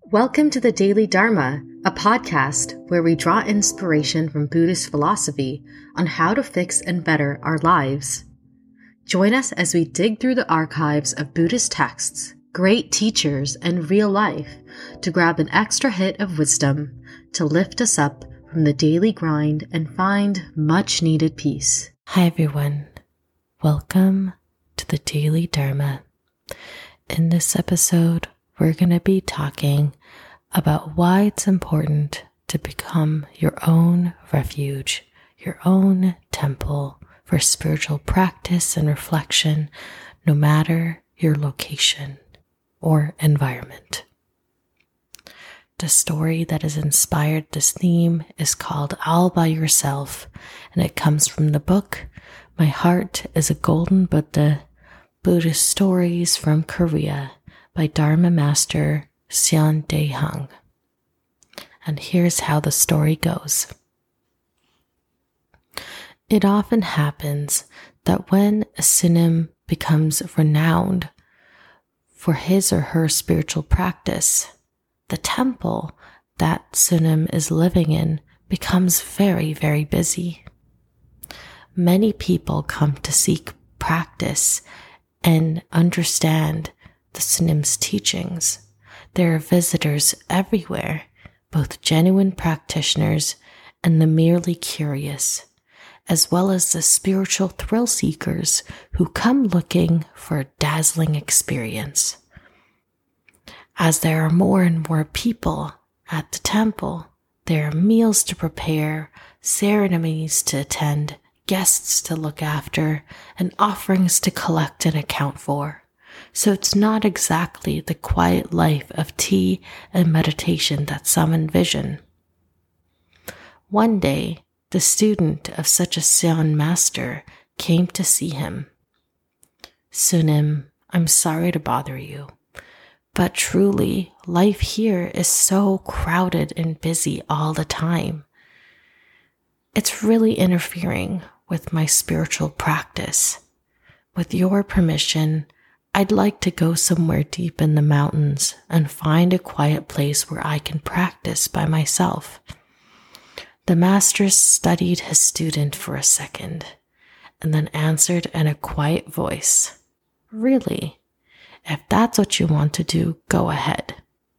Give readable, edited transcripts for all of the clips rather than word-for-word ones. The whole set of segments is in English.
Welcome to the Daily Dharma, a podcast where we draw inspiration from Buddhist philosophy on how to fix and better our lives. Join us as we dig through the archives of Buddhist texts, great teachers, and real life to grab an extra hit of wisdom to lift us up from the daily grind and find much-needed peace. Hi everyone, welcome to the Daily Dharma. In this episode, we're going to be talking about why it's important to become your own refuge, your own temple for spiritual practice and reflection, no matter your location or environment. The story that has inspired this theme is called All by Yourself, and it comes from the book My Heart is a Golden Buddha, Buddhist Stories from Korea by Dharma Master Seon Dae-hang. And here's how the story goes. It often happens that when a Sinim becomes renowned for his or her spiritual practice, the temple that Sinim is living in becomes very, very busy. Many people come to seek practice and understand the Sinim's teachings. There are visitors everywhere, both genuine practitioners and the merely curious, as well as the spiritual thrill seekers who come looking for a dazzling experience. As there are more and more people at the temple, there are meals to prepare, ceremonies to attend, guests to look after, and offerings to collect and account for. So it's not exactly the quiet life of tea and meditation that some envision. One day, the student of such a Seon master came to see him. Sunim, I'm sorry to bother you, but truly, life here is so crowded and busy all the time. It's really interfering with my spiritual practice. With your permission, I'd like to go somewhere deep in the mountains and find a quiet place where I can practice by myself. The master studied his student for a second and then answered in a quiet voice, Really? If that's what you want to do, go ahead.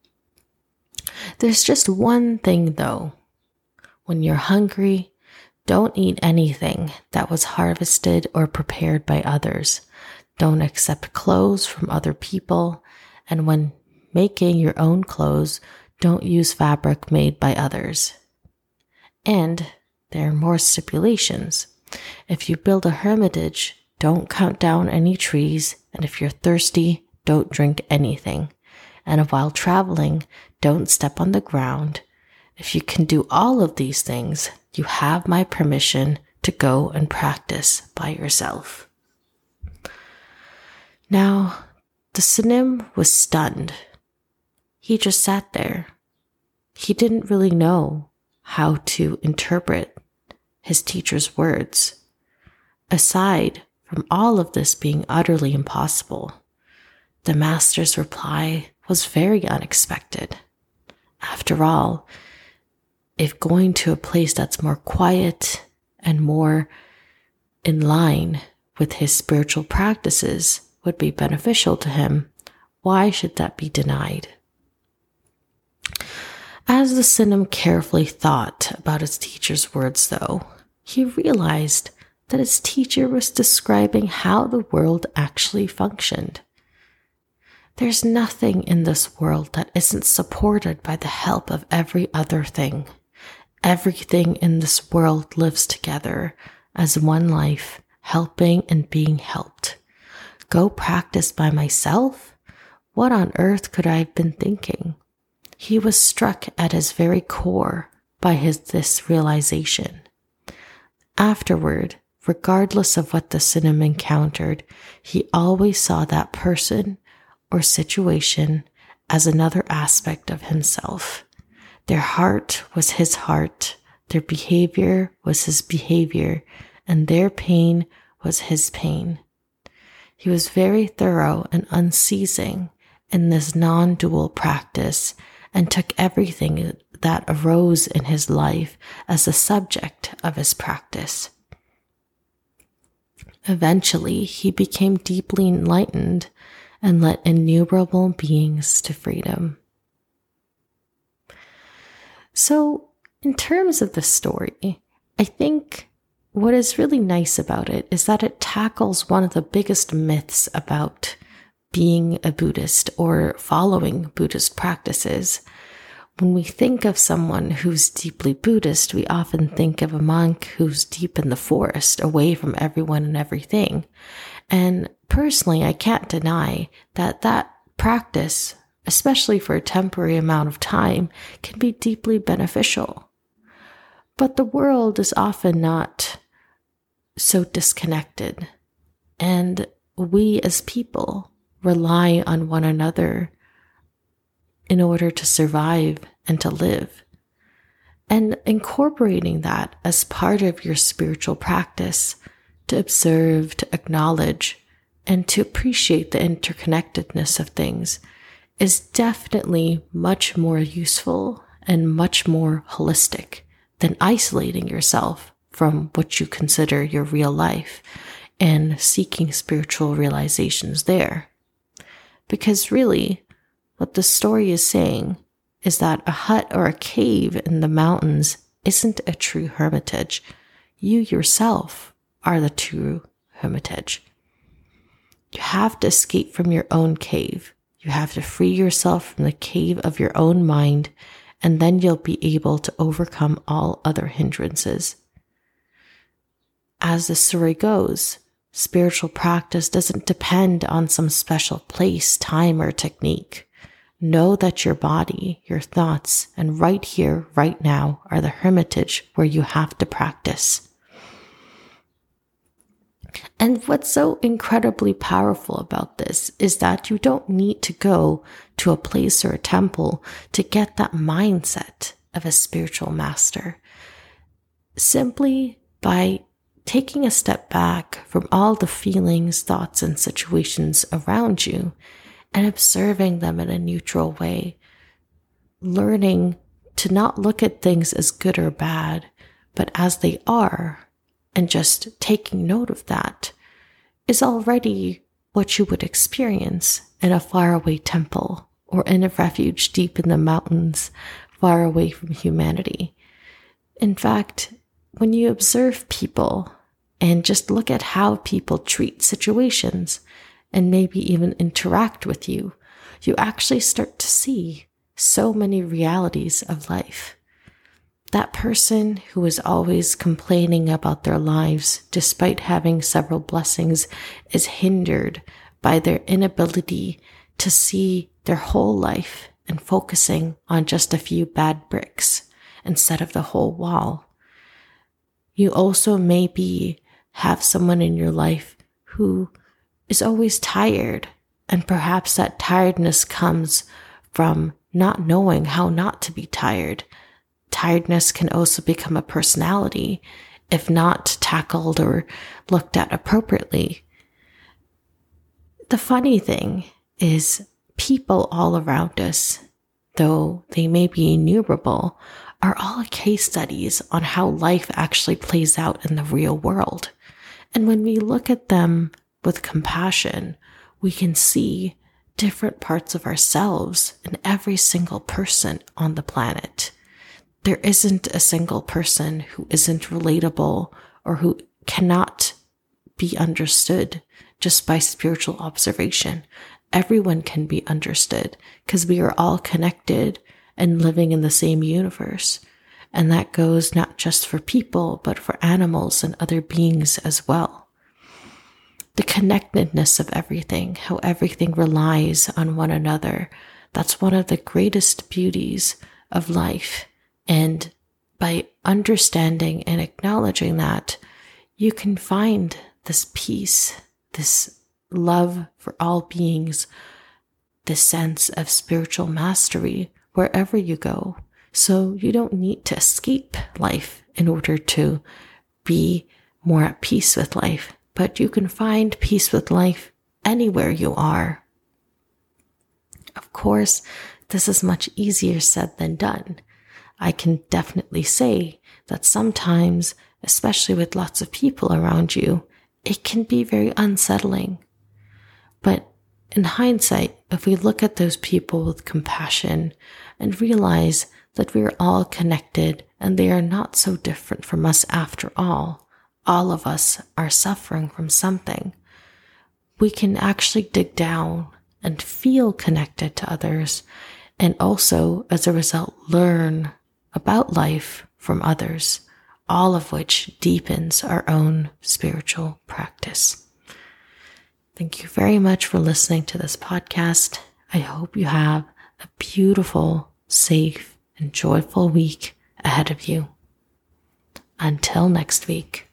There's just one thing though. When you're hungry, don't eat anything that was harvested or prepared by others. Don't accept clothes from other people, and when making your own clothes, don't use fabric made by others. And there are more stipulations. If you build a hermitage, don't cut down any trees, and if you're thirsty, don't drink anything. And while traveling, don't step on the ground. If you can do all of these things, you have my permission to go and practice by yourself. Now, the Sinim was stunned. He just sat there. He didn't really know how to interpret his teacher's words. Aside from all of this being utterly impossible, the master's reply was very unexpected. After all, if going to a place that's more quiet and more in line with his spiritual practices would be beneficial to him, why should that be denied? As the Sinim carefully thought about his teacher's words, though, he realized that his teacher was describing how the world actually functioned. There's nothing in this world that isn't supported by the help of every other thing. Everything in this world lives together as one life, helping and being helped. Go practice by myself? What on earth could I have been thinking? He was struck at his very core by this realization. Afterward, regardless of what the Sinim encountered, he always saw that person or situation as another aspect of himself. Their heart was his heart, their behavior was his behavior, and their pain was his pain. He was very thorough and unceasing in this non-dual practice and took everything that arose in his life as the subject of his practice. Eventually, he became deeply enlightened and led innumerable beings to freedom. So, in terms of the story, I think what is really nice about it is that it tackles one of the biggest myths about being a Buddhist or following Buddhist practices. When we think of someone who's deeply Buddhist, we often think of a monk who's deep in the forest, away from everyone and everything. And personally, I can't deny that that practice, especially for a temporary amount of time, can be deeply beneficial. But the world is often not so disconnected, and we as people rely on one another in order to survive and to live. And incorporating that as part of your spiritual practice, to observe, to acknowledge, and to appreciate the interconnectedness of things is definitely much more useful and much more holistic than isolating yourself from what you consider your real life and seeking spiritual realizations there. Because really, what the story is saying is that a hut or a cave in the mountains isn't a true hermitage. You yourself are the true hermitage. You have to escape from your own cave. You have to free yourself from the cave of your own mind, and then you'll be able to overcome all other hindrances. As the story goes, spiritual practice doesn't depend on some special place, time, or technique. Know that your body, your thoughts, and right here, right now are the hermitage where you have to practice. And what's so incredibly powerful about this is that you don't need to go to a place or a temple to get that mindset of a spiritual master. Simply by taking a step back from all the feelings, thoughts, and situations around you and observing them in a neutral way, learning to not look at things as good or bad, but as they are, and just taking note of that is already what you would experience in a faraway temple or in a refuge deep in the mountains, far away from humanity. In fact, when you observe people and just look at how people treat situations and maybe even interact with you, you actually start to see so many realities of life. That person who is always complaining about their lives despite having several blessings is hindered by their inability to see their whole life and focusing on just a few bad bricks instead of the whole wall. You also maybe have someone in your life who is always tired, and perhaps that tiredness comes from not knowing how not to be tired. Tiredness can also become a personality if not tackled or looked at appropriately. The funny thing is, people all around us, though they may be innumerable, are all case studies on how life actually plays out in the real world. And when we look at them with compassion, we can see different parts of ourselves in every single person on the planet. There isn't a single person who isn't relatable or who cannot be understood just by spiritual observation. Everyone can be understood because we are all connected and living in the same universe. And that goes not just for people, but for animals and other beings as well. The connectedness of everything, how everything relies on one another, that's one of the greatest beauties of life. And by understanding and acknowledging that, you can find this peace, this love for all beings, this sense of spiritual mastery wherever you go. So you don't need to escape life in order to be more at peace with life, but you can find peace with life anywhere you are. Of course, this is much easier said than done. I can definitely say that sometimes, especially with lots of people around you, it can be very unsettling. But in hindsight, if we look at those people with compassion and realize that we are all connected and they are not so different from us after all of us are suffering from something, we can actually dig down and feel connected to others, and also, as a result, learn about life from others, all of which deepens our own spiritual practice. Thank you very much for listening to this podcast. I hope you have a beautiful, safe, and joyful week ahead of you. Until next week.